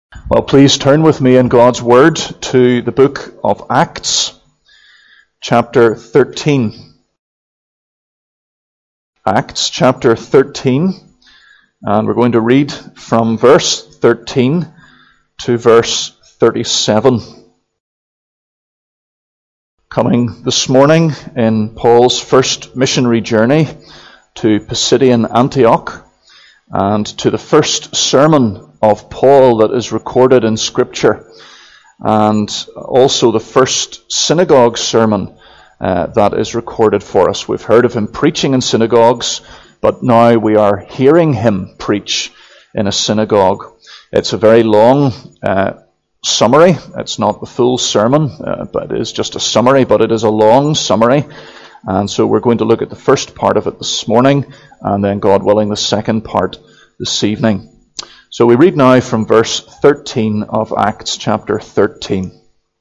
Well, please turn with me in God's Word to the book of Acts, chapter 13. Acts, chapter 13, and we're going to read from verse 13 to verse 37. Coming this morning in Paul's first missionary journey to Pisidian Antioch, and to the first sermon of Paul that is recorded in Scripture, and also the first synagogue sermon that is recorded for us. We've heard of him preaching in synagogues, but now we are hearing him preach in a synagogue. It's a very long summary. It's not the full sermon, but it is just a summary, but it is a long summary. And so we're going to look at the first part of it this morning, and then, God willing, the second part this evening. So we read now from verse 13 of Acts chapter 13.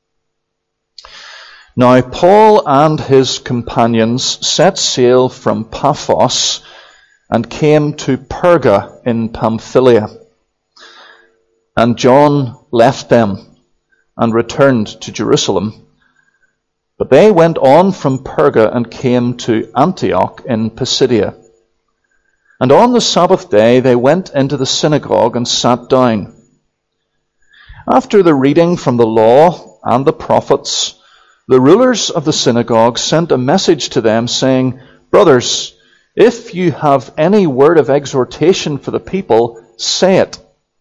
Now Paul and his companions set sail from Paphos and came to Perga in Pamphylia. And John left them and returned to Jerusalem. But they went on from Perga and came to Antioch in Pisidia. And on the Sabbath day they went into the synagogue and sat down. After the reading from the law and the prophets, the rulers of the synagogue sent a message to them, saying, "Brothers, if you have any word of exhortation for the people, say it."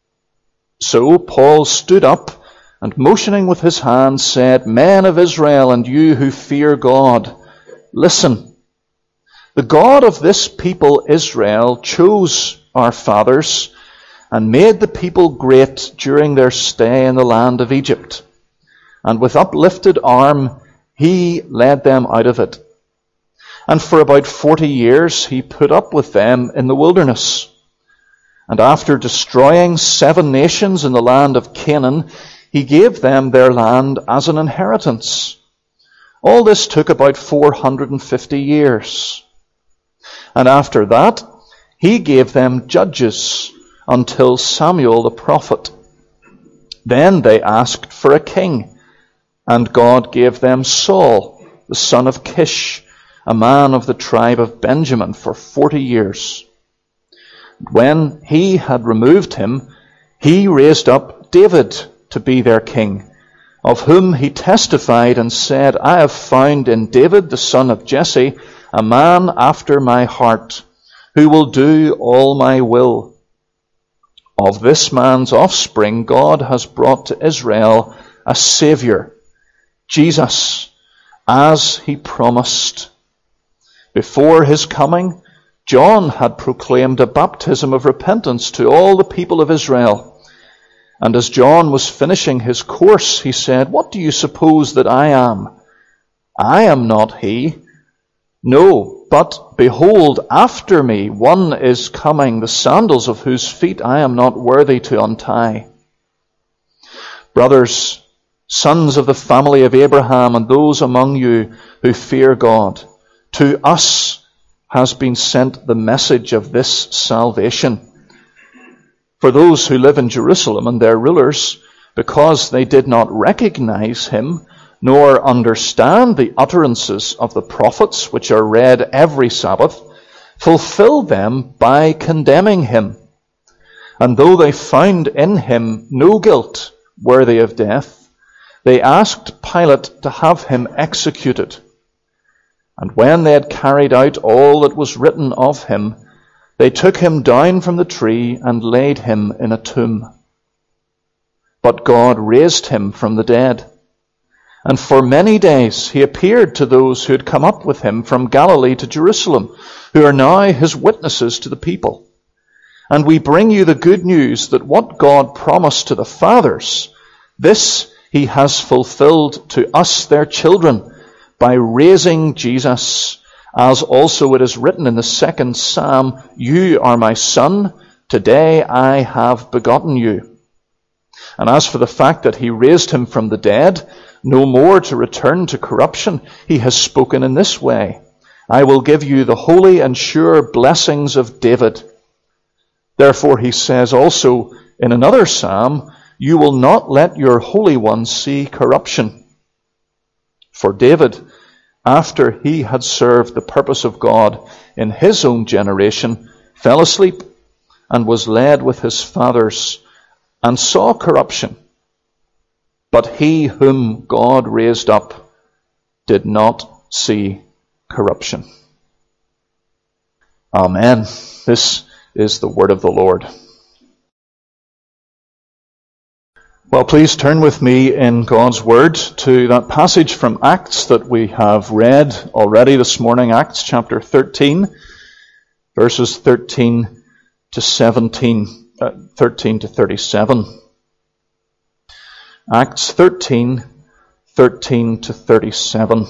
So Paul stood up and, motioning with his hand, said, "Men of Israel, and you who fear God, listen. The God of this people Israel chose our fathers and made the people great during their stay in the land of Egypt. And with uplifted arm he led them out of it. And for about 40 years he put up with them in the wilderness. And after destroying 7 nations in the land of Canaan, he gave them their land as an inheritance. All this took about 450 years. And after that, he gave them judges until Samuel the prophet. Then they asked for a king, and God gave them Saul, the son of Kish, a man of the tribe of Benjamin, for 40 years. When he had removed him, he raised up David to be their king, of whom he testified and said, "I have found in David the son of Jesse a man after my heart, who will do all my will." Of this man's offspring God has brought to Israel a Saviour, Jesus, as he promised. Before his coming, John had proclaimed a baptism of repentance to all the people of Israel. And as John was finishing his course, he said, "What do you suppose that I am? I am not he. No, but behold, after me one is coming, the sandals of whose feet I am not worthy to untie. Brothers, sons of the family of Abraham, and those among you who fear God, to us has been sent the message of this salvation. For those who live in Jerusalem and their rulers, because they did not recognize him, nor understand the utterances of the prophets, which are read every Sabbath, fulfilled them by condemning him. And though they found in him no guilt worthy of death, they asked Pilate to have him executed. And when they had carried out all that was written of him, they took him down from the tree and laid him in a tomb. But God raised him from the dead. And for many days he appeared to those who had come up with him from Galilee to Jerusalem, who are now his witnesses to the people. And we bring you the good news that what God promised to the fathers, this he has fulfilled to us their children, by raising Jesus, as also it is written in the 2nd Psalm, "You are my son, today I have begotten you." And as for the fact that he raised him from the dead, no more to return to corruption, he has spoken in this way, "I will give you the holy and sure blessings of David." Therefore he says also in another psalm, you will not let your Holy One see corruption. For David, after he had served the purpose of God in his own generation, fell asleep and was led with his fathers and saw corruption. But he whom God raised up did not see corruption. Amen. This is the word of the Lord. Well, please turn with me in God's Word to that passage from Acts that we have read already this morning, Acts chapter 13, verses 13 to 37. Acts 13, 13 to 37.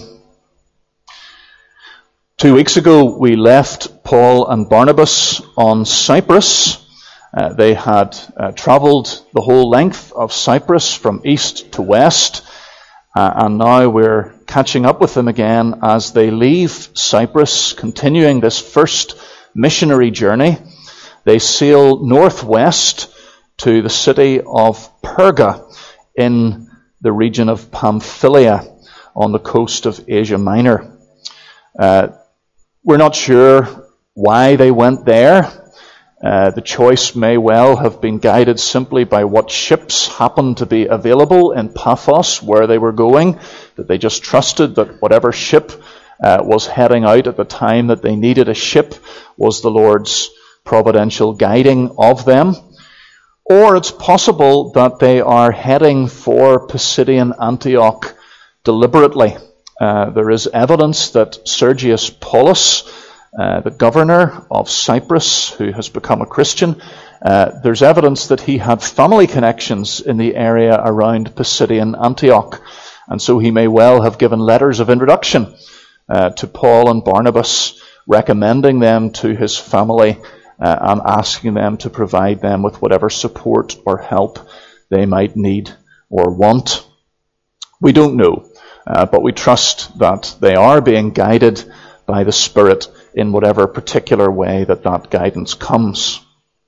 2 weeks ago, we left Paul and Barnabas on Cyprus. They had travelled the whole length of Cyprus from east to west, and now we're catching up with them again as they leave Cyprus, continuing this first missionary journey. They sail northwest to the city of Perga in the region of Pamphylia on the coast of Asia Minor. We're not sure why they went there. The choice may well have been guided simply by what ships happened to be available in Paphos where they were going, that they just trusted that whatever ship was heading out at the time that they needed a ship was the Lord's providential guiding of them. Or it's possible that they are heading for Pisidian Antioch deliberately. There is evidence that Sergius Paulus, the governor of Cyprus, who has become a Christian, there's evidence that he had family connections in the area around Pisidian Antioch. And so he may well have given letters of introduction to Paul and Barnabas, recommending them to his family and asking them to provide them with whatever support or help they might need or want. We don't know, but we trust that they are being guided by the Spirit in whatever particular way that guidance comes.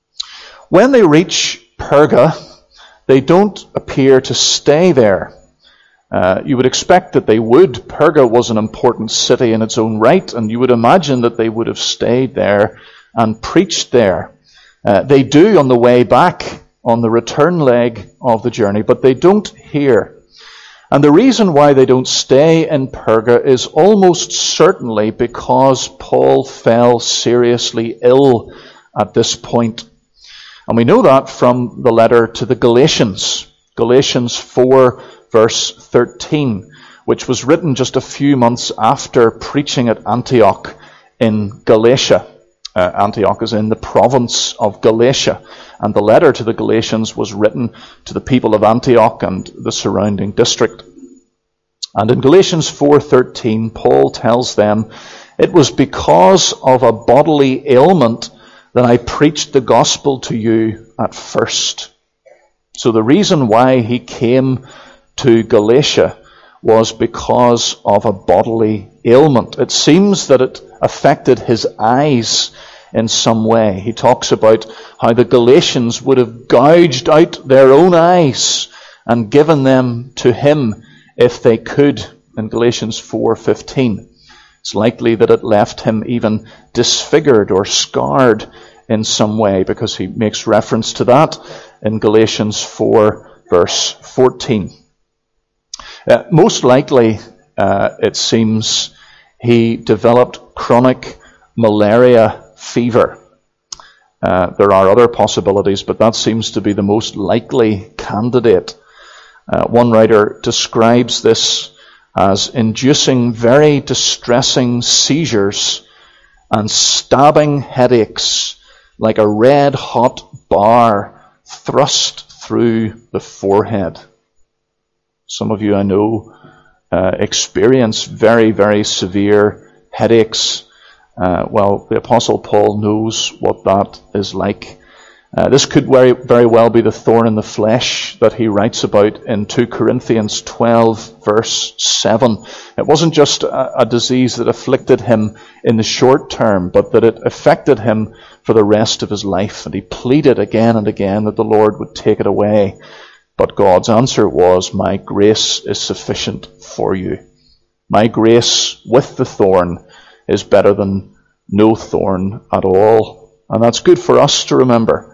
When they reach Perga, they don't appear to stay there. You would expect that they would. Perga was an important city in its own right, and you would imagine that they would have stayed there and preached there. They do on the way back, on the return leg of the journey, but they don't here. And the reason why they don't stay in Perga is almost certainly because Paul fell seriously ill at this point. And we know that from the letter to the Galatians, Galatians 4, verse 13, which was written just a few months after preaching at Antioch in Galatia. Antioch is in the province of Galatia, and the letter to the Galatians was written to the people of Antioch and the surrounding district. And in Galatians 4:13, Paul tells them, "It was because of a bodily ailment that I preached the gospel to you at first." So the reason why he came to Galatia was because of a bodily ailment. It seems that it affected his eyes in some way. He talks about how the Galatians would have gouged out their own eyes and given them to him if they could, in Galatians 4:15. It's likely that it left him even disfigured or scarred in some way, because he makes reference to that in Galatians 4, verse 14. Most likely, it seems, he developed chronic malaria fever. There are other possibilities, but that seems to be the most likely candidate. One writer describes this as inducing very distressing seizures and stabbing headaches like a red-hot bar thrust through the forehead. Some of you, I know, experience very, very severe headaches. Well, the Apostle Paul knows what that is like. This could very, very well be the thorn in the flesh that he writes about in 2 Corinthians 12, verse 7. It wasn't just a disease that afflicted him in the short term, but that it affected him for the rest of his life. And he pleaded again and again that the Lord would take it away. But God's answer was, my grace is sufficient for you. My grace with the thorn is better than no thorn at all. And that's good for us to remember.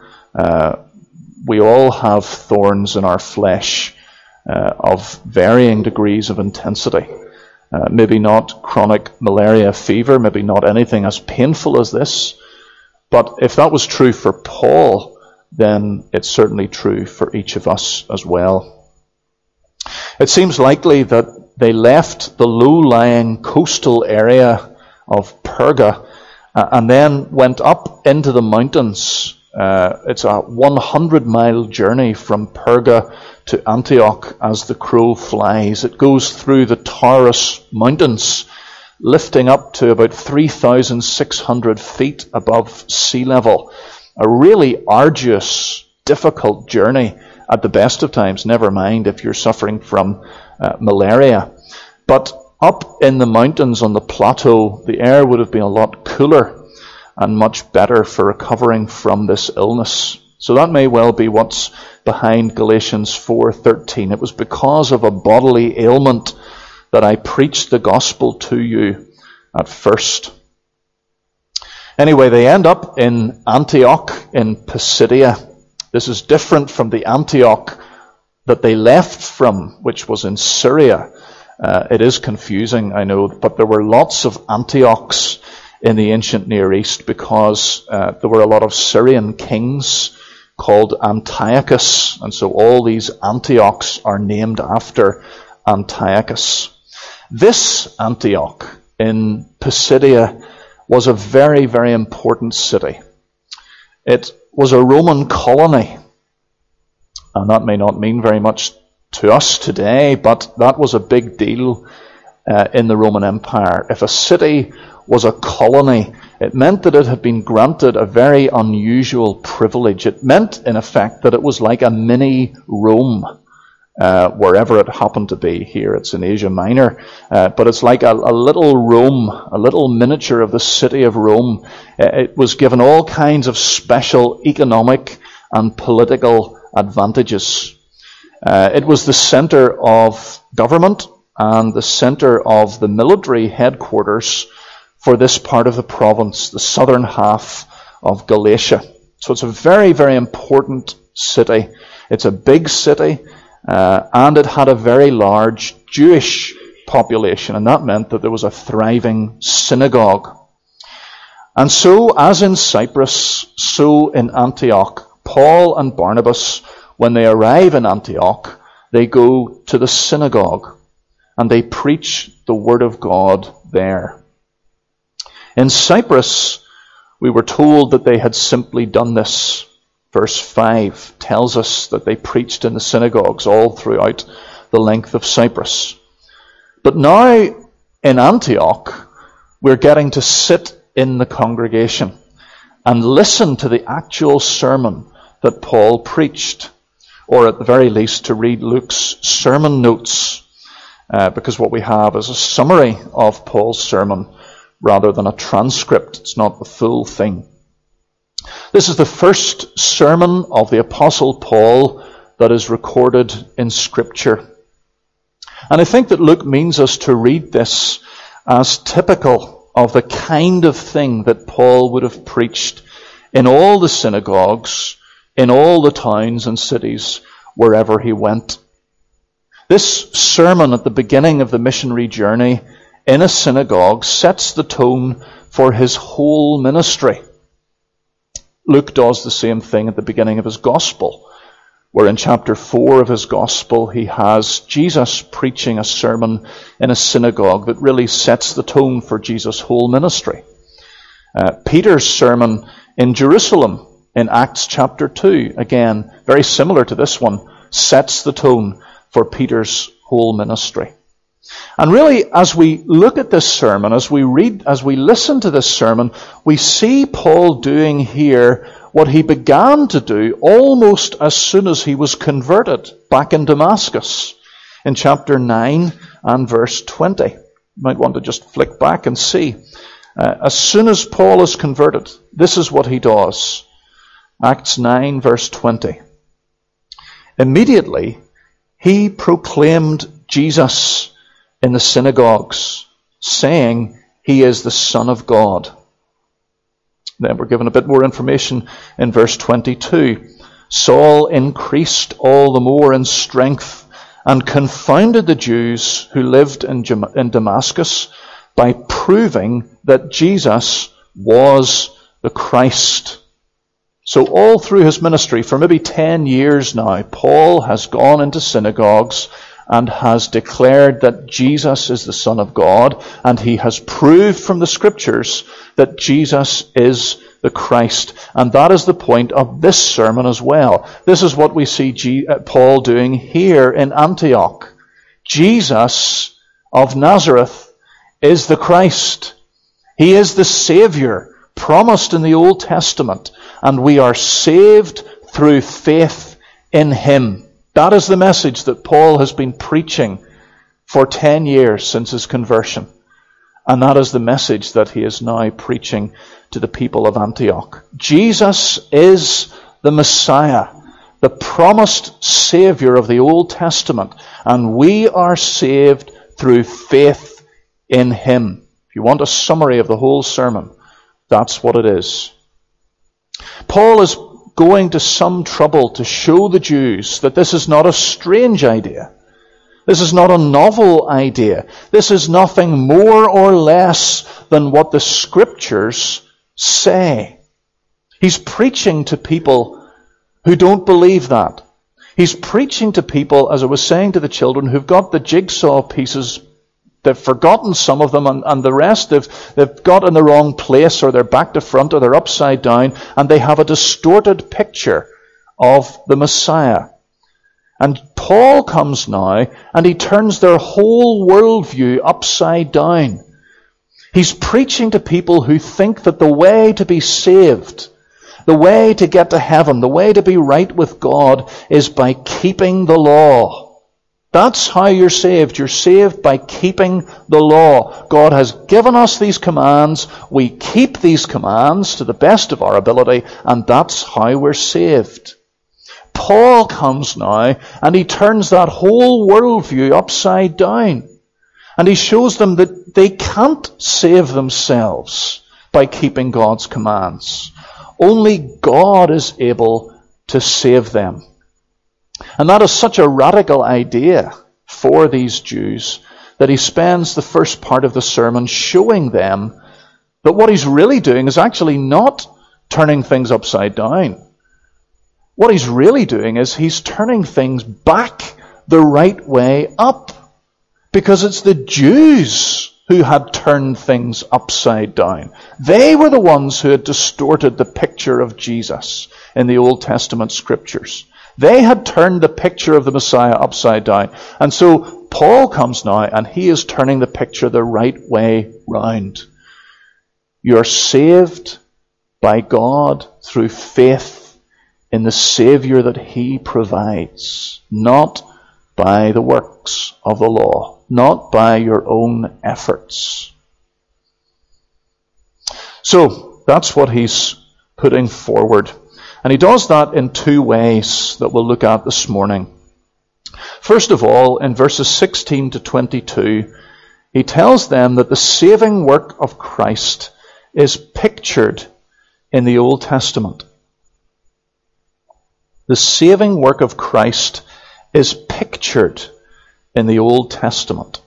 We all have thorns in our flesh of varying degrees of intensity. Maybe not chronic malaria fever, maybe not anything as painful as this. But if that was true for Paul, then it's certainly true for each of us as well. It seems likely that they left the low-lying coastal area of Perga and then went up into the mountains. It's a 100-mile journey from Perga to Antioch as the crow flies. It goes through the Taurus Mountains, lifting up to about 3,600 feet above sea level. A really arduous, difficult journey at the best of times, never mind if you're suffering from malaria. But up in the mountains on the plateau, the air would have been a lot cooler and much better for recovering from this illness. So that may well be what's behind Galatians 4:13. It was because of a bodily ailment that I preached the gospel to you at first. Anyway, they end up in Antioch in Pisidia. This is different from the Antioch that they left from, which was in Syria. It is confusing, I know, but there were lots of Antiochs in the ancient Near East because there were a lot of Syrian kings called Antiochus, and so all these Antiochs are named after Antiochus. This Antioch in Pisidia was a very, very important city. It was a Roman colony, and that may not mean very much to us today, but that was a big deal in the Roman Empire. If a city was a colony, it meant that it had been granted a very unusual privilege. It meant, in effect, that it was like a mini Rome, wherever it happened to be. Here it's in Asia Minor, but it's like a little Rome, a little miniature of the city of Rome. It was given all kinds of special economic and political advantages. It was the center of government and the center of the military headquarters for this part of the province, the southern half of Galatia. So it's a very, very important city. It's a big city, and it had a very large Jewish population, and that meant that there was a thriving synagogue. And so, as in Cyprus, so in Antioch, Paul and Barnabas, when they arrive in Antioch, they go to the synagogue, and they preach the word of God there. In Cyprus, we were told that they had simply done this. Verse 5 tells us that they preached in the synagogues all throughout the length of Cyprus. But now, in Antioch, we're getting to sit in the congregation and listen to the actual sermon that Paul preached, or at the very least to read Luke's sermon notes, because what we have is a summary of Paul's sermon rather than a transcript. It's not the full thing. This is the first sermon of the Apostle Paul that is recorded in Scripture. And I think that Luke means us to read this as typical of the kind of thing that Paul would have preached in all the synagogues, in all the towns and cities, wherever he went. This sermon at the beginning of the missionary journey in a synagogue sets the tone for his whole ministry. Luke does the same thing at the beginning of his gospel, where in chapter 4 of his gospel he has Jesus preaching a sermon in a synagogue that really sets the tone for Jesus' whole ministry. Peter's sermon in Jerusalem in Acts chapter 2, again, very similar to this one, sets the tone for Peter's whole ministry. And really, as we look at this sermon, as we listen to this sermon, we see Paul doing here what he began to do almost as soon as he was converted back in Damascus in chapter 9 and verse 20. You might want to just flick back and see. As soon as Paul is converted, this is what he does. Acts 9 verse 20. Immediately, he proclaimed Jesus in the synagogues, saying he is the Son of God. Then we're given a bit more information in verse 22. Saul increased all the more in strength and confounded the Jews who lived in Damascus by proving that Jesus was the Christ. So all through his ministry, for maybe 10 years now, Paul has gone into synagogues and has declared that Jesus is the Son of God, and he has proved from the Scriptures that Jesus is the Christ. And that is the point of this sermon as well. This is what we see Paul doing here in Antioch. Jesus of Nazareth is the Christ. He is the Savior promised in the Old Testament, and we are saved through faith in him. That is the message that Paul has been preaching for 10 years since his conversion. And that is the message that he is now preaching to the people of Antioch. Jesus is the Messiah, the promised Savior of the Old Testament, and we are saved through faith in him. If you want a summary of the whole sermon, that's what it is. Paul is going to some trouble to show the Jews that this is not a strange idea. This is not a novel idea. This is nothing more or less than what the Scriptures say. He's preaching to people who don't believe that. He's preaching to people, as I was saying to the children, who've got the jigsaw pieces. They've forgotten some of them, and the rest they've got in the wrong place, or they're back to front, or they're upside down, and they have a distorted picture of the Messiah. And Paul comes now, and he turns their whole worldview upside down. He's preaching to people who think that the way to be saved, the way to get to heaven, the way to be right with God, is by keeping the law. That's how you're saved. You're saved by keeping the law. God has given us these commands. We keep these commands to the best of our ability, and that's how we're saved. Paul comes now, and he turns that whole worldview upside down. And he shows them that they can't save themselves by keeping God's commands. Only God is able to save them. And that is such a radical idea for these Jews that he spends the first part of the sermon showing them that what he's really doing is actually not turning things upside down. What he's really doing is he's turning things back the right way up. Because it's the Jews who had turned things upside down. They were the ones who had distorted the picture of Jesus in the Old Testament Scriptures. They had turned the picture of the Messiah upside down. And so Paul comes now, and he is turning the picture the right way round. You're saved by God through faith in the Savior that he provides, not by the works of the law, not by your own efforts. So that's what he's putting forward. And he does that in two ways that we'll look at this morning. First of all, in verses 16 to 22, he tells them that the saving work of Christ is pictured in the Old Testament. The saving work of Christ is pictured in the Old Testament.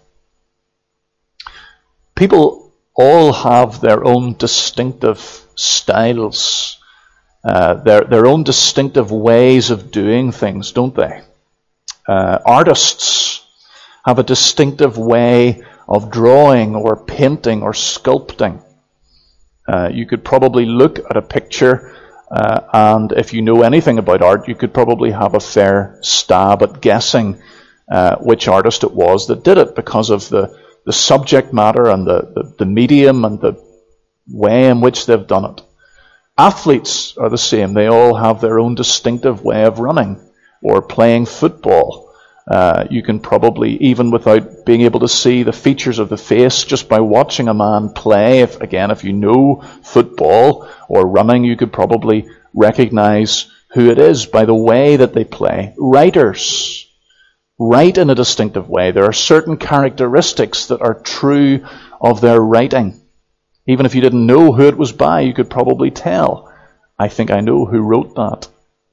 People all have their own distinctive styles, their own distinctive ways of doing things, don't they? Artists have a distinctive way of drawing or painting or sculpting. You could probably look at a picture and if you know anything about art, you could probably have a fair stab at guessing which artist it was that did it, because of the subject matter and the medium and the way in which they've done it. Athletes are the same. They all have their own distinctive way of running or playing football. You can probably, even without being able to see the features of the face, just by watching a man play, if you know football or running, you could probably recognize who it is by the way that they play. Writers write in a distinctive way. There are certain characteristics that are true of their writing. Even if you didn't know who it was by, you could probably tell. I think I know who wrote that.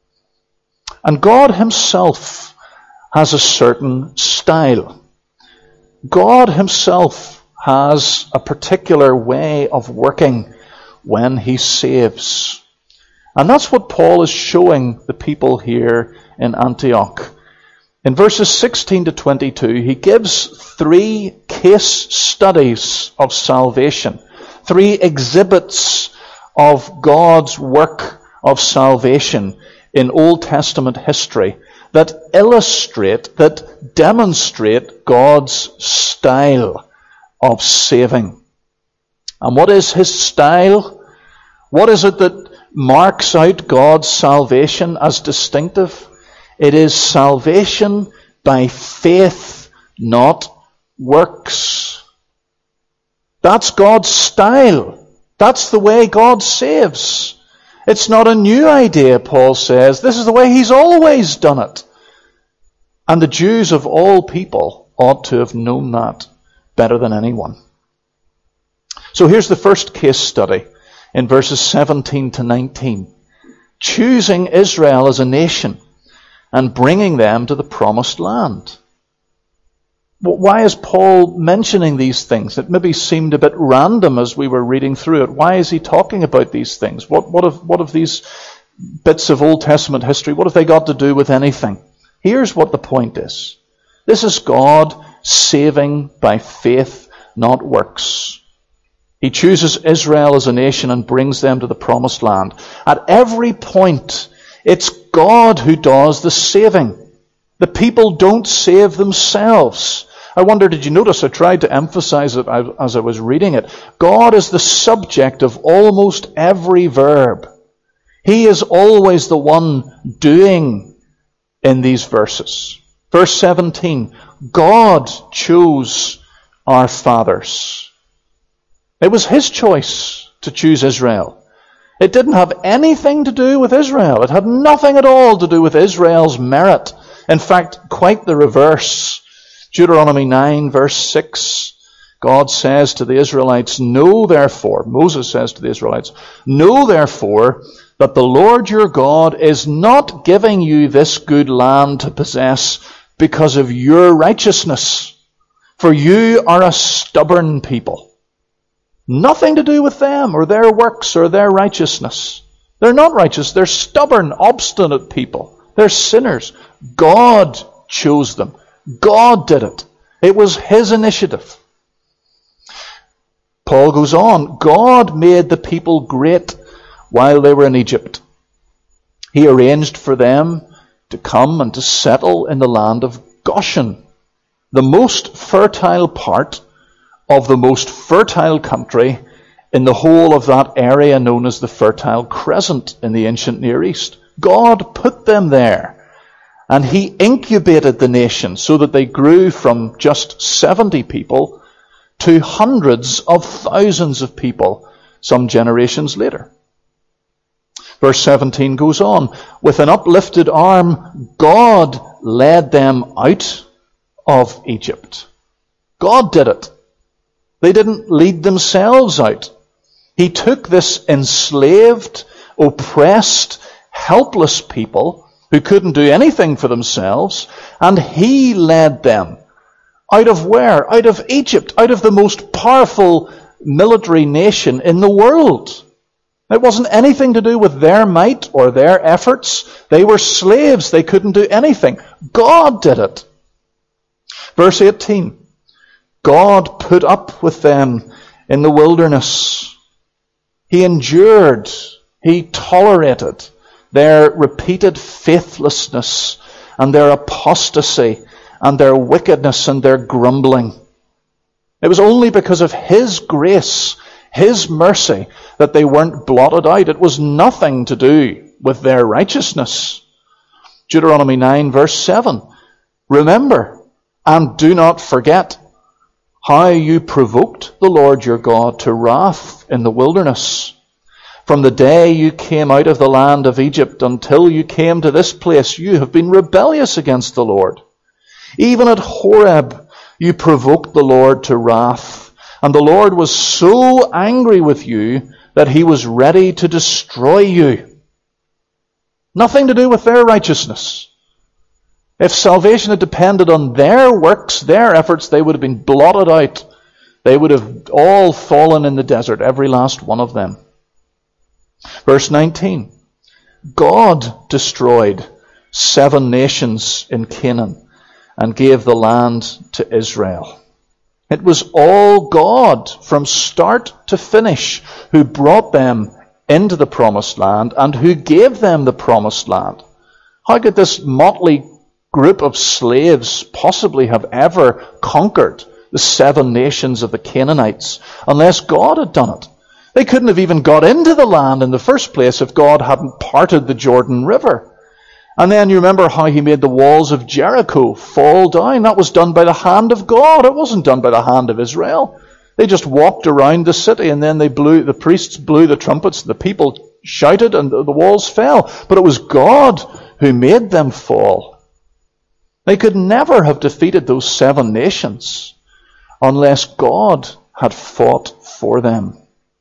And God himself has a certain style. God himself has a particular way of working when he saves. And that's what Paul is showing the people here in Antioch. In verses 16 to 22, he gives 3 case studies of salvation, 3 exhibits of God's work of salvation in Old Testament history that illustrate, that demonstrate God's style of saving. And what is his style? What is it that marks out God's salvation as distinctive? It is salvation by faith, not works. That's God's style. That's the way God saves. It's not a new idea, Paul says. This is the way he's always done it. And the Jews of all people ought to have known that better than anyone. So here's the first case study in verses 17 to 19. Choosing Israel as a nation and bringing them to the promised land. Why is Paul mentioning these things? It maybe seemed a bit random as we were reading through it. Why is he talking about these things? What have these bits of Old Testament history, what have they got to do with anything? Here's what the point is. This is God saving by faith, not works. He chooses Israel as a nation and brings them to the promised land. At every point, it's God who does the saving. The people don't save themselves. I wonder, did you notice I tried to emphasize it as I was reading it? God is the subject of almost every verb. He is always the one doing in these verses. Verse 17, God chose our fathers. It was his choice to choose Israel. It didn't have anything to do with Israel. It had nothing at all to do with Israel's merit. In fact, quite the reverse. Deuteronomy 9, verse 6, God says to the Israelites, Know therefore, Moses says to the Israelites, Know therefore that the Lord your God is not giving you this good land to possess because of your righteousness, for you are a stubborn people. Nothing to do with them or their works or their righteousness. They're not righteous. They're stubborn, obstinate people. They're sinners. God chose them. God did it. It was his initiative. Paul goes on. God made the people great while they were in Egypt. He arranged for them to come and to settle in the land of Goshen, the most fertile part of the most fertile country in the whole of that area known as the Fertile Crescent in the ancient Near East. God put them there, and he incubated the nation so that they grew from just 70 people to hundreds of thousands of people some generations later. Verse 17 goes on, with an uplifted arm, God led them out of Egypt. God did it. They didn't lead themselves out. He took this enslaved, oppressed, helpless people who couldn't do anything for themselves, and he led them out of where? Out of Egypt, out of the most powerful military nation in the world. It wasn't anything to do with their might or their efforts. They were slaves. They couldn't do anything. God did it. Verse 18. God put up with them in the wilderness. He endured, he tolerated their repeated faithlessness and their apostasy and their wickedness and their grumbling. It was only because of his grace, his mercy, that they weren't blotted out. It was nothing to do with their righteousness. Deuteronomy 9, verse 7. Remember and do not forget how you provoked the Lord your God to wrath in the wilderness. From the day you came out of the land of Egypt until you came to this place, you have been rebellious against the Lord. Even at Horeb, you provoked the Lord to wrath, and the Lord was so angry with you that he was ready to destroy you. Nothing to do with their righteousness. If salvation had depended on their works, their efforts, they would have been blotted out. They would have all fallen in the desert, every last one of them. Verse 19. God destroyed 7 nations in Canaan and gave the land to Israel. It was all God from start to finish who brought them into the promised land and who gave them the promised land. How could this motley group of slaves possibly have ever conquered the 7 nations of the Canaanites unless God had done it? They couldn't have even got into the land in the first place if God hadn't parted the Jordan River. And then you remember how he made the walls of Jericho fall down. That was done by the hand of God. It wasn't done by the hand of Israel. They just walked around the city and then the priests blew the trumpets, the people shouted and the walls fell. But it was God who made them fall. They could never have defeated those 7 nations unless God had fought for them.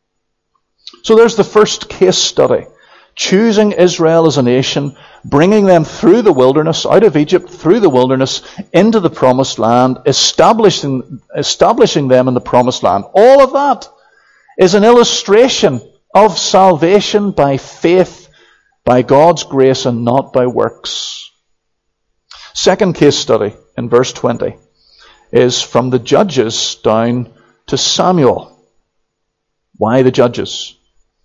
So there's the first case study. Choosing Israel as a nation, bringing them through the wilderness, out of Egypt, through the wilderness, into the promised land, establishing them in the promised land. All of that is an illustration of salvation by faith, by God's grace and not by works. Second case study in verse 20 is from the Judges down to Samuel. Why the Judges?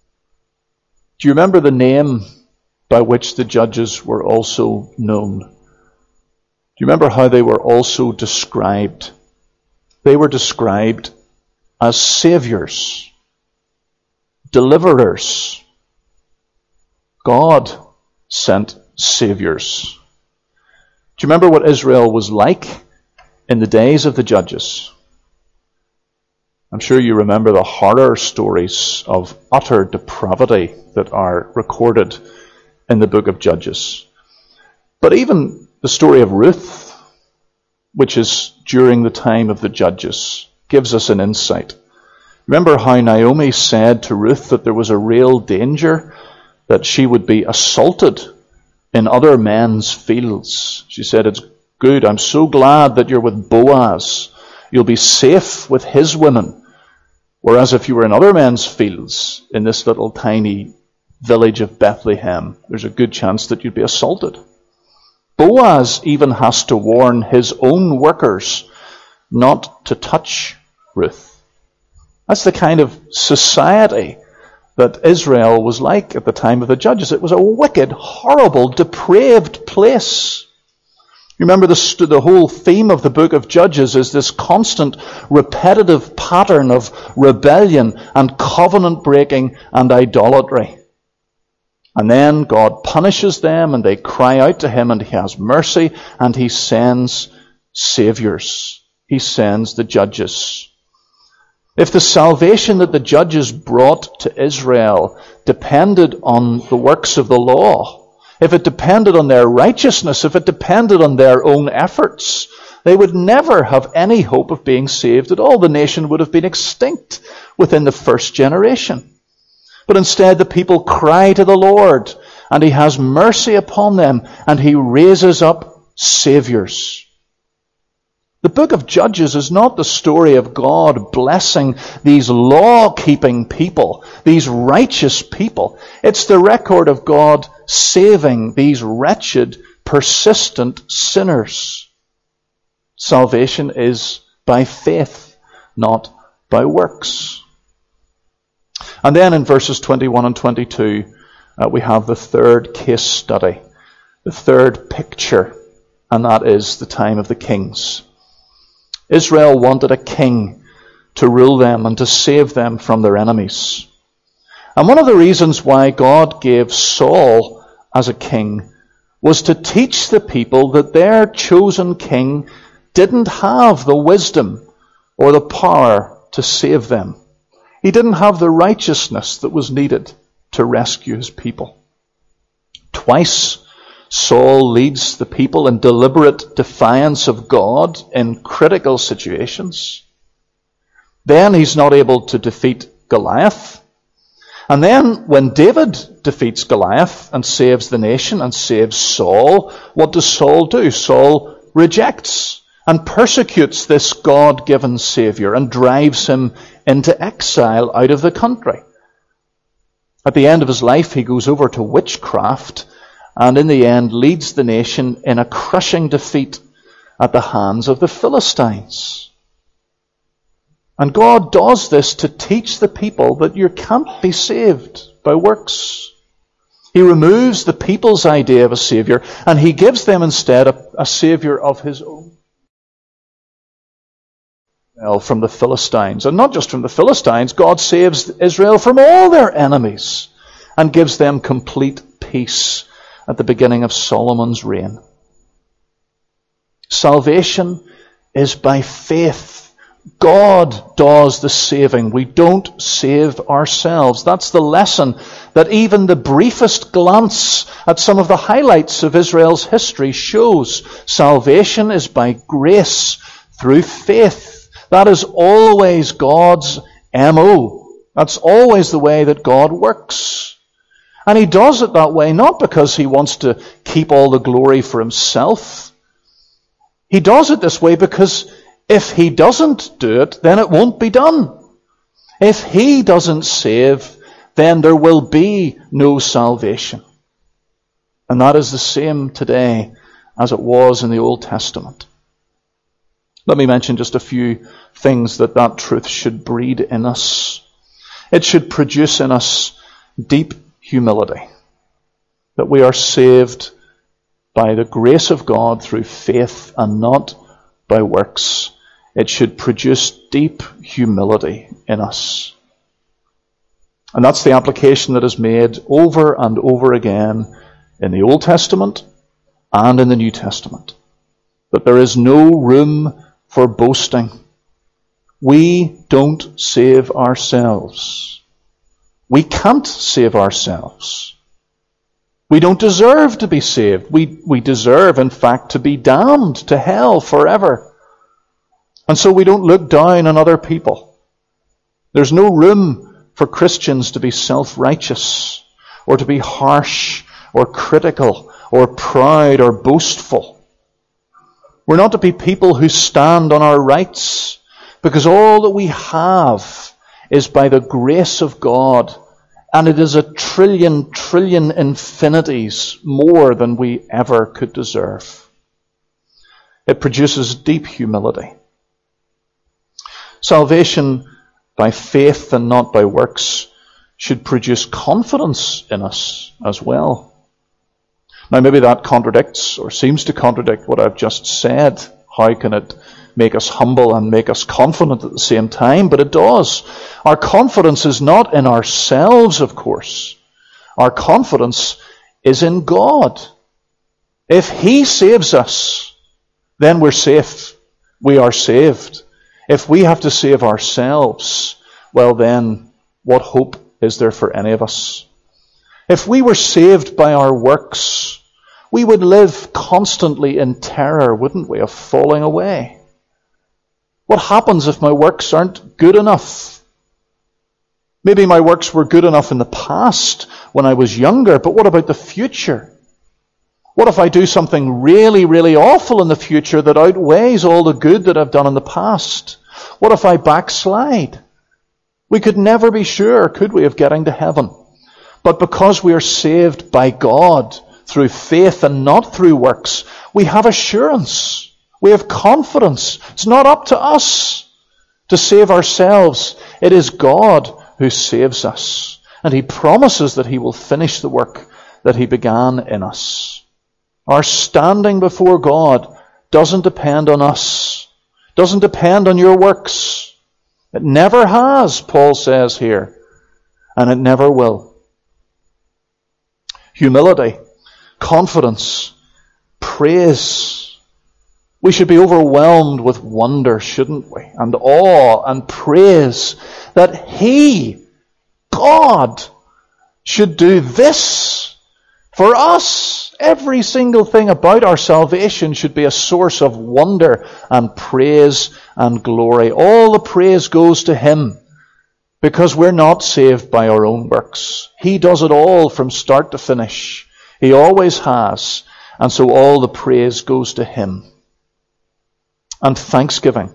Do you remember the name by which the Judges were also known? Do you remember how they were also described? They were described as saviors, deliverers. God sent saviors. Do you remember what Israel was like in the days of the Judges? I'm sure you remember the horror stories of utter depravity that are recorded in the book of Judges. But even the story of Ruth, which is during the time of the Judges, gives us an insight. Remember how Naomi said to Ruth that there was a real danger that she would be assaulted in other men's fields. She said, "It's good. I'm so glad that you're with Boaz. You'll be safe with his women. Whereas if you were in other men's fields, in this little tiny village of Bethlehem, there's a good chance that you'd be assaulted." Boaz even has to warn his own workers not to touch Ruth. That's the kind of society that Israel was like at the time of the Judges. It was a wicked, horrible, depraved place. Remember, the whole theme of the book of Judges is this constant, repetitive pattern of rebellion and covenant breaking and idolatry. And then God punishes them and they cry out to him and he has mercy and he sends saviors. He sends the Judges. If the salvation that the Judges brought to Israel depended on the works of the law, if it depended on their righteousness, if it depended on their own efforts, they would never have any hope of being saved at all. The nation would have been extinct within the first generation. But instead the people cry to the Lord, and he has mercy upon them, and he raises up saviors. The book of Judges is not the story of God blessing these law-keeping people, these righteous people. It's the record of God saving these wretched, persistent sinners. Salvation is by faith, not by works. And then in verses 21 and 22, we have the third case study, the third picture, and that is the time of the kings. Israel wanted a king to rule them and to save them from their enemies. And one of the reasons why God gave Saul as a king was to teach the people that their chosen king didn't have the wisdom or the power to save them. He didn't have the righteousness that was needed. to rescue his people. Twice, Saul leads the people in deliberate defiance of God in critical situations. Then he's not able to defeat Goliath. And then when David defeats Goliath and saves the nation and saves Saul, what does Saul do? Saul rejects and persecutes this God-given Savior and drives him into exile out of the country. At the end of his life, he goes over to witchcraft and in the end leads the nation in a crushing defeat at the hands of the Philistines. And God does this to teach the people that you can't be saved by works. He removes the people's idea of a Savior and he gives them instead a Savior of his own. Well, from the Philistines. And not just from the Philistines, God saves Israel from all their enemies and gives them complete peace at the beginning of Solomon's reign. Salvation is by faith. God does the saving. We don't save ourselves. That's the lesson that even the briefest glance at some of the highlights of Israel's history shows. Salvation is by grace through faith. That is always God's MO. That's always the way that God works. And he does it that way not because he wants to keep all the glory for himself. He does it this way because if he doesn't do it, then it won't be done. If he doesn't save, then there will be no salvation. And that is the same today as it was in the Old Testament. Let me mention just a few things that truth should breed in us. It should produce in us deep humility. That we are saved by the grace of God through faith and not by works. It should produce deep humility in us. And that's the application that is made over and over again in the Old Testament and in the New Testament. That there is no room for boasting. We don't save ourselves. We can't save ourselves. We don't deserve to be saved. We deserve, in fact, to be damned to hell forever. And so we don't look down on other people. There's no room for Christians to be self-righteous or to be harsh or critical or proud or boastful. We're not to be people who stand on our rights, because all that we have is by the grace of God, and it is a trillion infinities more than we ever could deserve. It produces deep humility. Salvation by faith and not by works should produce confidence in us as well. Now maybe that contradicts or seems to contradict what I've just said. How can it make us humble and make us confident at the same time? But it does. Our confidence is not in ourselves, of course. Our confidence is in God. If He saves us, then we're safe. We are saved. If we have to save ourselves, well then, what hope is there for any of us? If we were saved by our works, we would live constantly in terror, wouldn't we, of falling away. What happens if my works aren't good enough? Maybe my works were good enough in the past when I was younger, but what about the future? What if I do something really, really awful in the future that outweighs all the good that I've done in the past? What if I backslide? We could never be sure, could we, of getting to heaven. But because we are saved by God through faith and not through works, we have assurance. We have confidence. It's not up to us to save ourselves. It is God who saves us. And He promises that He will finish the work that He began in us. Our standing before God doesn't depend on us. Doesn't depend on your works. It never has, Paul says here. And it never will. Humility, confidence, praise. We should be overwhelmed with wonder, shouldn't we? And awe and praise that He, God, should do this for us. Every single thing about our salvation should be a source of wonder and praise and glory. All the praise goes to him, because we're not saved by our own works. He does it all from start to finish. He always has. And so all the praise goes to him. And thanksgiving.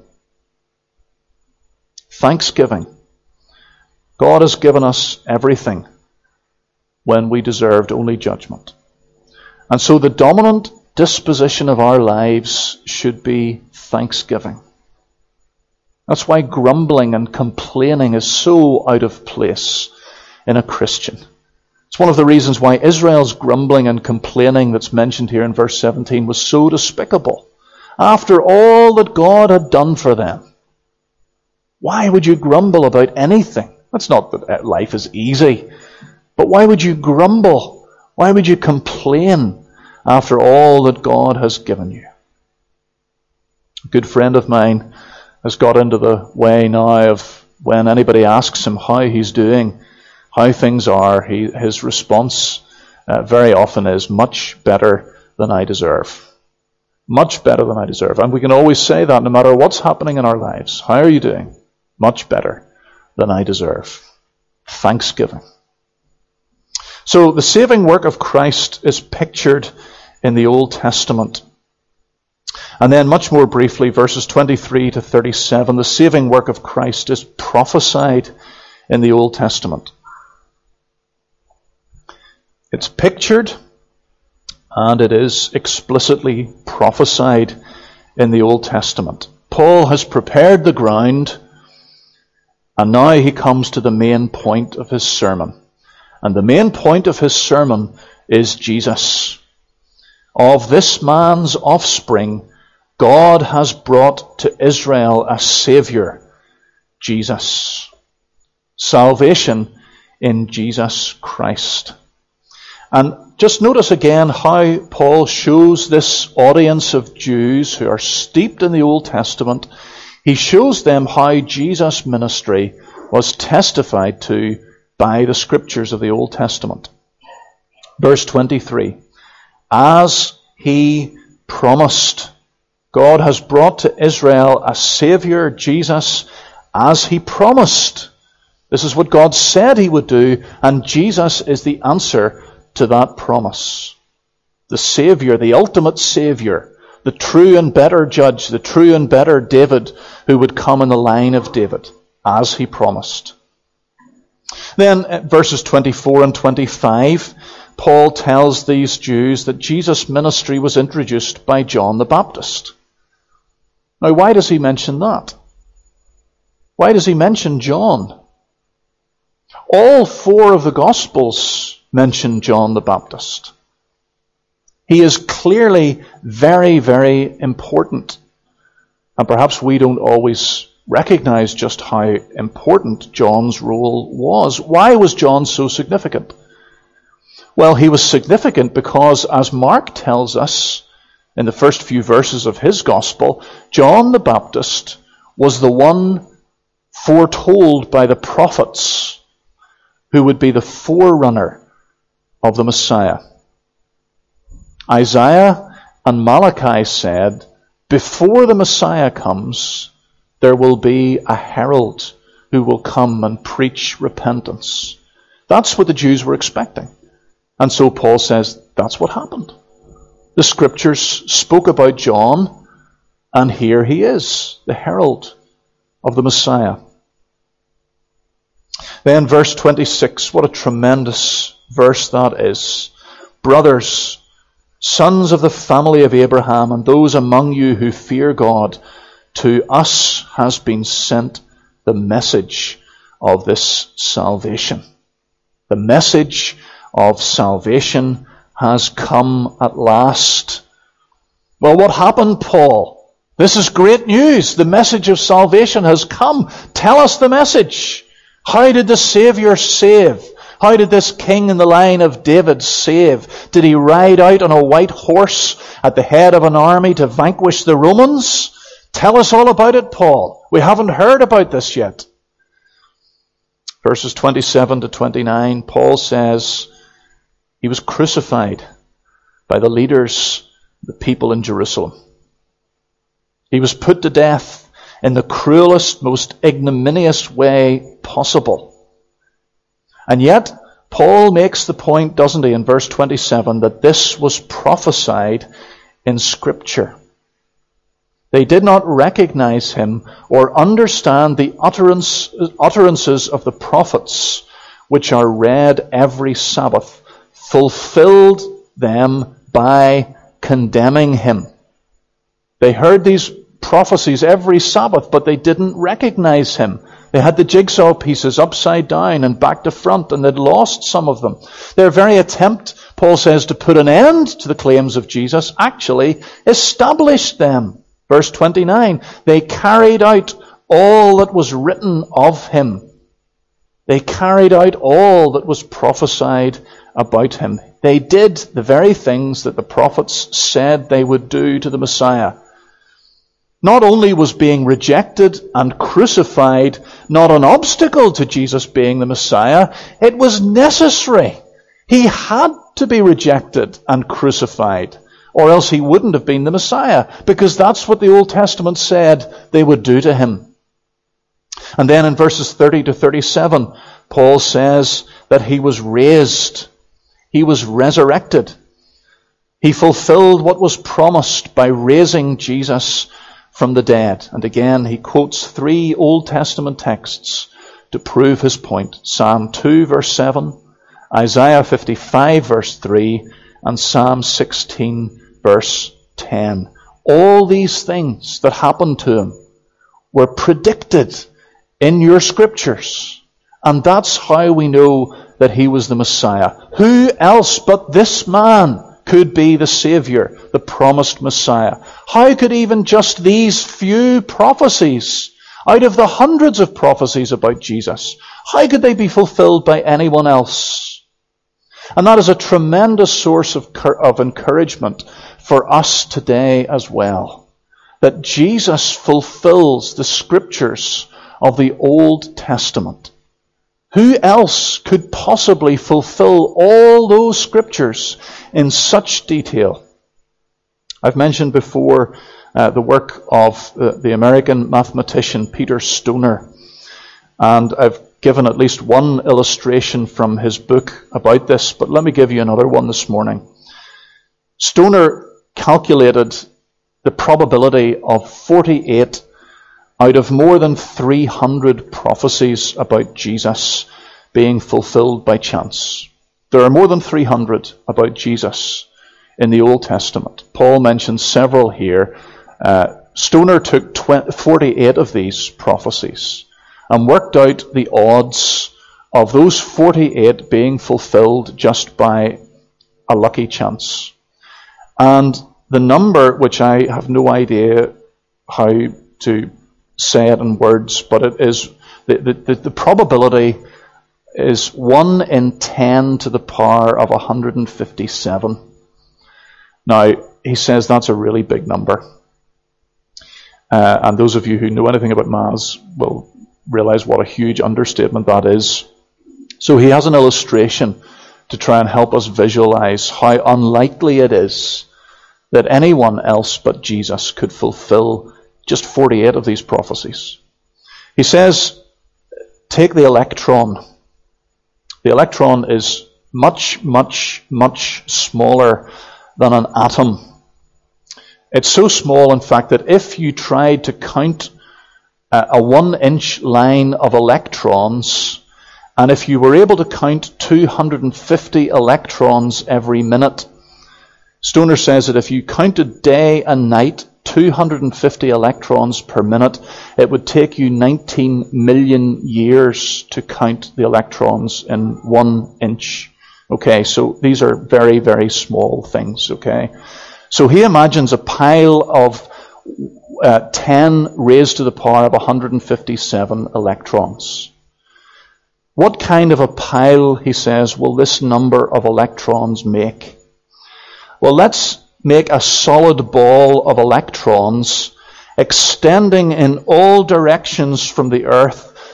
Thanksgiving. God has given us everything when we deserved only judgment. And so the dominant disposition of our lives should be thanksgiving. That's why grumbling and complaining is so out of place in a Christian. It's one of the reasons why Israel's grumbling and complaining that's mentioned here in verse 17 was so despicable. After all that God had done for them, why would you grumble about anything? That's not that life is easy, but why would you grumble? Why would you complain after all that God has given you? A good friend of mine has got into the way now of when anybody asks him how he's doing, how things are, his response very often is, much better than I deserve. Much better than I deserve. And we can always say that no matter what's happening in our lives. How are you doing? Much better than I deserve. Thanksgiving. So the saving work of Christ is pictured in the Old Testament. And then much more briefly, verses 23 to 37, the saving work of Christ is prophesied in the Old Testament. It's pictured and it is explicitly prophesied in the Old Testament. Paul has prepared the ground, and now he comes to the main point of his sermon. And the main point of his sermon is Jesus. Of this man's offspring, God has brought to Israel a Savior, Jesus. Salvation in Jesus Christ. And just notice again how Paul shows this audience of Jews who are steeped in the Old Testament. He shows them how Jesus' ministry was testified to by the Scriptures of the Old Testament. Verse 23, as he promised, God has brought to Israel a Savior, Jesus, as he promised. This is what God said he would do, and Jesus is the answer to that promise. The Savior, the ultimate Savior, the true and better judge, the true and better David, who would come in the line of David, as he promised. Then verses 24 and 25, Paul tells these Jews that Jesus' ministry was introduced by John the Baptist. Now, why does he mention that? Why does he mention John? All four of the Gospels mention John the Baptist. He is clearly very, very important. And perhaps we don't always recognize just how important John's role was. Why was John so significant? Well, he was significant because, as Mark tells us in the first few verses of his Gospel, John the Baptist was the one foretold by the prophets who would be the forerunner of the Messiah. Isaiah and Malachi said, before the Messiah comes, there will be a herald who will come and preach repentance. That's what the Jews were expecting. And so Paul says, that's what happened. The Scriptures spoke about John, and here he is, the herald of the Messiah. Then verse 26, what a tremendous verse that is. Brothers, sons of the family of Abraham, and those among you who fear God, to us has been sent the message of this salvation. The message of salvation has come at last. Well, what happened, Paul? This is great news. The message of salvation has come. Tell us the message. How did the Savior save? How did this king in the line of David save? Did he ride out on a white horse at the head of an army to vanquish the Romans? Tell us all about it, Paul. We haven't heard about this yet. Verses 27 to 29, Paul says he was crucified by the leaders, the people in Jerusalem. He was put to death in the cruelest, most ignominious way possible. And yet, Paul makes the point, doesn't he, in verse 27, that this was prophesied in Scripture. They did not recognize him or understand the utterances of the prophets, which are read every Sabbath, fulfilled them by condemning him. They heard these prophecies every Sabbath, but they didn't recognize him. They had the jigsaw pieces upside down and back to front, and they'd lost some of them. Their very attempt, Paul says, to put an end to the claims of Jesus actually established them. Verse 29, they carried out all that was written of him. They carried out all that was prophesied about him. They did the very things that the prophets said they would do to the Messiah. Not only was being rejected and crucified not an obstacle to Jesus being the Messiah, it was necessary. He had to be rejected and crucified, or else he wouldn't have been the Messiah, because that's what the Old Testament said they would do to him. And then in verses 30 to 37, Paul says that he was raised. He was resurrected. He fulfilled what was promised by raising Jesus from the dead. And again, he quotes 3 Old Testament texts to prove his point. Psalm 2, verse 7, Isaiah 55, verse 3, and Psalm 16, verse 10. All these things that happened to him were predicted in your scriptures. And that's how we know that he was the Messiah. Who else but this man could be the Savior, the promised Messiah? How could even just these few prophecies, out of the hundreds of prophecies about Jesus, how could they be fulfilled by anyone else? And that is a tremendous source of encouragement for us today as well. That Jesus fulfills the scriptures of the Old Testament. Who else could possibly fulfill all those scriptures in such detail? I've mentioned before the work of the American mathematician Peter Stoner. And I've given at least one illustration from his book about this, but let me give you another one this morning. Stoner calculated the probability of 48 out of more than 300 prophecies about Jesus being fulfilled by chance. There are more than 300 about Jesus in the Old Testament. Paul mentions several here. Stoner took 48 of these prophecies and worked out the odds of those 48 being fulfilled just by a lucky chance. And the number, which I have no idea how to say it in words, but it is the probability is 1 in 10 to the power of 157. Now, he says that's a really big number. And those of you who know anything about maths will realize what a huge understatement that is. So he has an illustration to try and help us visualize how unlikely it is that anyone else but Jesus could fulfill just 48 of these prophecies. He says, take the electron. The electron is much, much, much smaller than an atom. It's so small, in fact, that if you tried to count a 1-inch line of electrons, and if you were able to count 250 electrons every minute, Stoner says that if you counted day and night 250 electrons per minute, it would take you 19 million years to count the electrons in 1 inch. Okay, so these are very, very small things, okay? So he imagines a pile of 10 raised to the power of 157 electrons. What kind of a pile, he says, will this number of electrons make? Well, let's make a solid ball of electrons extending in all directions from the earth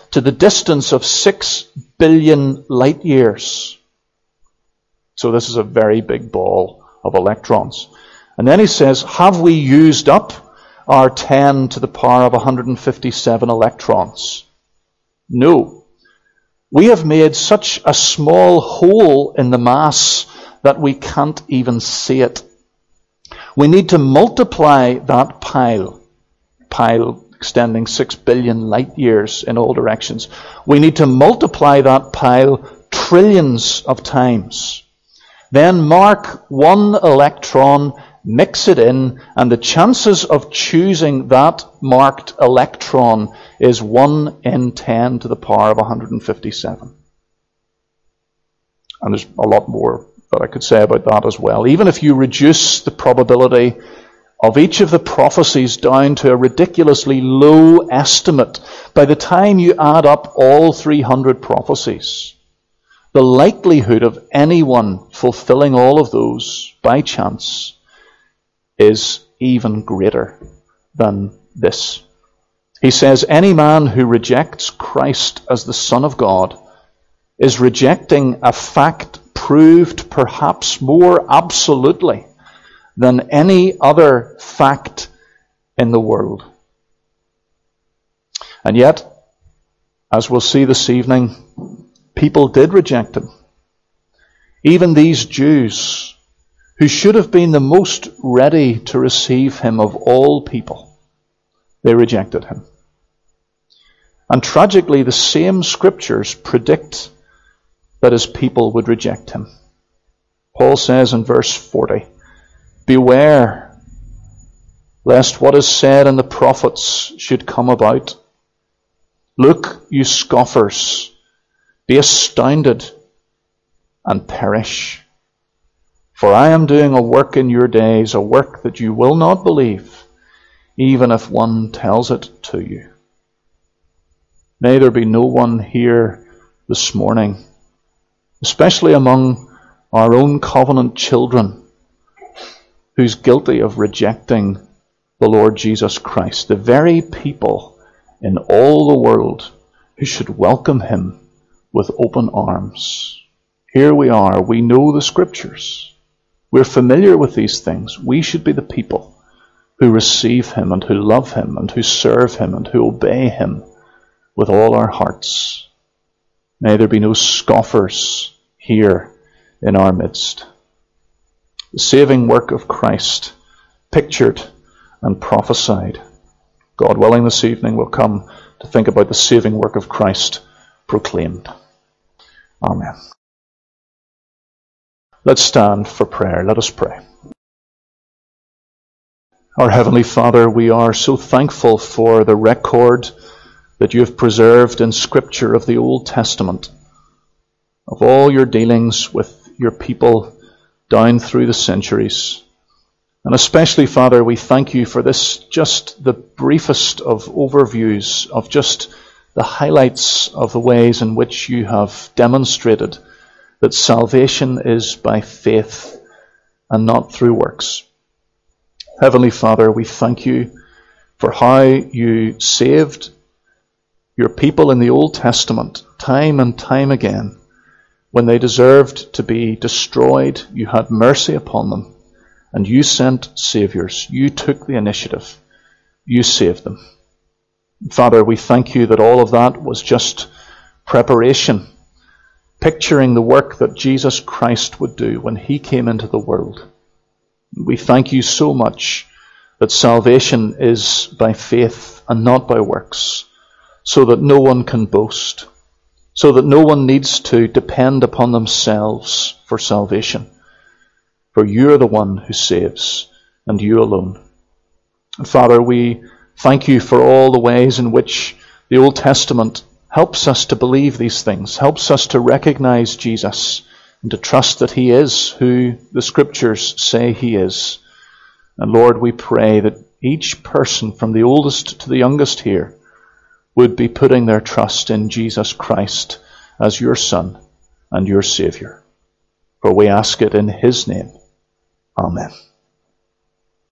to the distance of 6 billion light years. So this is a very big ball of electrons. And then he says, have we used up our 10 to the power of 157 electrons? No. We have made such a small hole in the mass that we can't even see it. We need to multiply that pile extending 6 billion light years in all directions. We need to multiply that pile trillions of times. Then mark one electron, mix it in, and the chances of choosing that marked electron is 1 in 10 to the power of 157. And there's a lot more that I could say about that as well. Even if you reduce the probability of each of the prophecies down to a ridiculously low estimate, by the time you add up all 300 prophecies, the likelihood of anyone fulfilling all of those by chance is even greater than this. He says, any man who rejects Christ as the Son of God is rejecting a fact proved perhaps more absolutely than any other fact in the world. And yet, as we'll see this evening, people did reject him. Even these Jews, who should have been the most ready to receive him of all people, they rejected him. And tragically, the same scriptures predict that his people would reject him. Paul says in verse 40, beware, lest what is said in the prophets should come about. Look, you scoffers, be astounded and perish. For I am doing a work in your days, a work that you will not believe, even if one tells it to you. May there be no one here this morning, especially among our own covenant children, who's guilty of rejecting the Lord Jesus Christ, the very people in all the world who should welcome him with open arms. Here we are. We know the scriptures. We're familiar with these things. We should be the people who receive him and who love him and who serve him and who obey him with all our hearts. May there be no scoffers here in our midst. The saving work of Christ, pictured and prophesied. God willing, this evening we'll come to think about the saving work of Christ proclaimed. Amen. Let's stand for prayer. Let us pray. Our Heavenly Father, we are so thankful for the record that you have preserved in Scripture of the Old Testament, of all your dealings with your people down through the centuries. And especially, Father, we thank you for this, just the briefest of overviews of just the highlights of the ways in which you have demonstrated that salvation is by faith and not through works. Heavenly Father, we thank you for how you saved your people in the Old Testament time and time again. When they deserved to be destroyed, you had mercy upon them, and you sent saviors. You took the initiative. You saved them. Father, we thank you that all of that was just preparation, picturing the work that Jesus Christ would do when he came into the world. We thank you so much that salvation is by faith and not by works, so that no one can boast, so that no one needs to depend upon themselves for salvation. For you are the one who saves, and you alone. And Father, we thank you for all the ways in which the Old Testament helps us to believe these things, helps us to recognize Jesus and to trust that he is who the Scriptures say he is. And Lord, we pray that each person, from the oldest to the youngest here, would be putting their trust in Jesus Christ as your Son and your Saviour. For we ask it in his name. Amen.